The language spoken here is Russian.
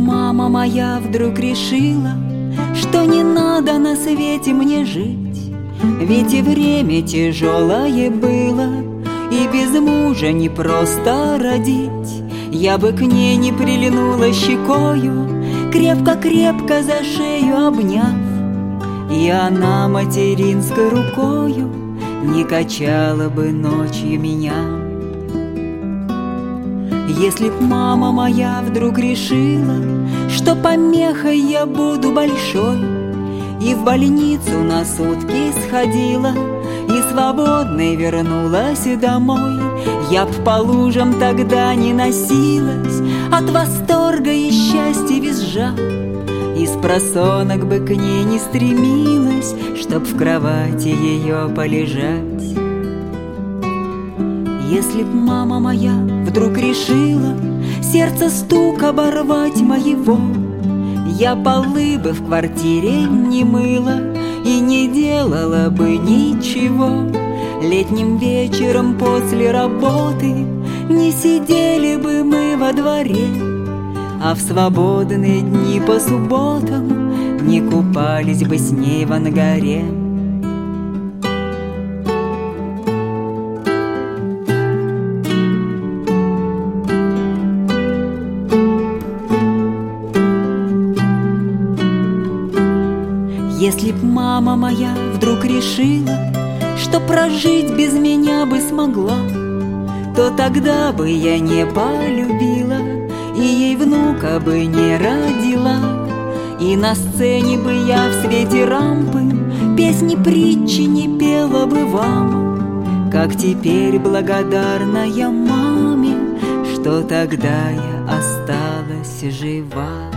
мама моя вдруг решила, что не надо на свете мне жить, ведь и время тяжелое было, и без мужа не просто родить. Я бы к ней не прильнула щекою, крепко-крепко за шею обняв, и она материнской рукою не качала бы ночью меня. Если б мама моя вдруг решила, что помехой я буду большой, и в больницу на сутки сходила, и свободной вернулась домой, я б по лужам тогда не носилась, от восторга и счастья визжа, и спросонок бы к ней не стремилась, чтоб в кровати ее полежать. Если б мама моя вдруг решила сердце стук оборвать моего, я полы бы в квартире не мыла и не делала бы ничего. Летним вечером после работы не сидели бы мы во дворе, а в свободные дни по субботам не купались бы с ней в ангаре. Если б мама моя вдруг решила, что прожить без меня бы смогла, то тогда бы я не полюбила, и ей внука бы не родила, и на сцене бы я в свете рампы песни притчи не пела бы вам, как теперь благодарна я маме, что тогда я осталась жива.